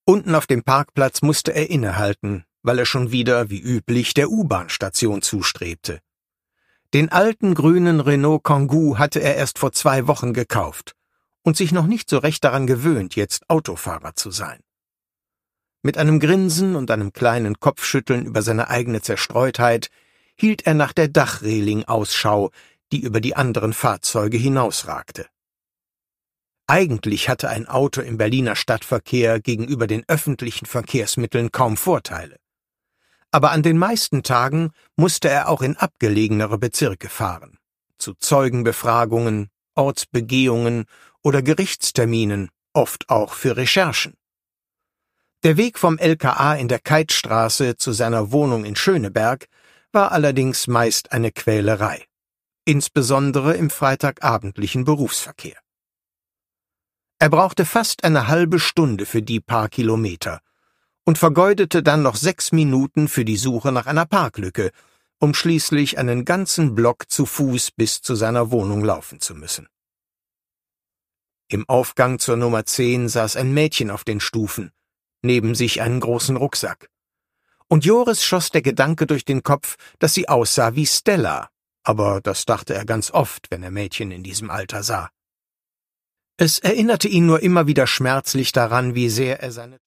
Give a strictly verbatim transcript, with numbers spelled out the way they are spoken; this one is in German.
Unten auf dem Parkplatz musste er innehalten, weil er schon wieder, wie üblich, der U-Bahn-Station zustrebte. Den alten grünen Renault Kangoo hatte er erst vor zwei Wochen gekauft und sich noch nicht so recht daran gewöhnt, jetzt Autofahrer zu sein. Mit einem Grinsen und einem kleinen Kopfschütteln über seine eigene Zerstreutheit hielt er nach der Dachreling Ausschau, die über die anderen Fahrzeuge hinausragte. Eigentlich hatte ein Auto im Berliner Stadtverkehr gegenüber den öffentlichen Verkehrsmitteln kaum Vorteile. Aber an den meisten Tagen musste er auch in abgelegenere Bezirke fahren, zu Zeugenbefragungen, Ortsbegehungen oder Gerichtsterminen, oft auch für Recherchen. Der Weg vom L K A in der Keithstraße zu seiner Wohnung in Schöneberg war allerdings meist eine Quälerei, insbesondere im freitagabendlichen Berufsverkehr. Er brauchte fast eine halbe Stunde für die paar Kilometer und vergeudete dann noch sechs Minuten für die Suche nach einer Parklücke, um schließlich einen ganzen Block zu Fuß bis zu seiner Wohnung laufen zu müssen. Im Aufgang zur Nummer zehn saß ein Mädchen auf den Stufen, neben sich einen großen Rucksack. Und Joris schoss der Gedanke durch den Kopf, dass sie aussah wie Stella, aber das dachte er ganz oft, wenn er Mädchen in diesem Alter sah. Es erinnerte ihn nur immer wieder schmerzlich daran, wie sehr er seine